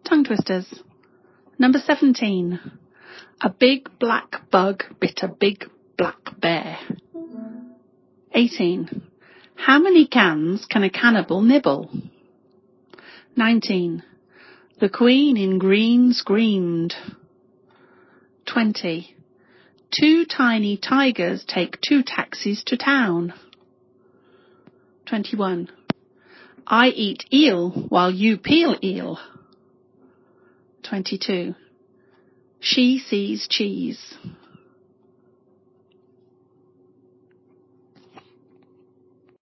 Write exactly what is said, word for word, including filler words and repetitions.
Tongue twisters. Number seventeen. A big black bug bit a big black bear. eighteen. How many cans can a cannibal nibble? nineteen. The queen in green screamed. twenty. Two tiny tigers take two taxis to town. twenty-one. I eat eel while you peel eel. twenty-two. She sees cheese.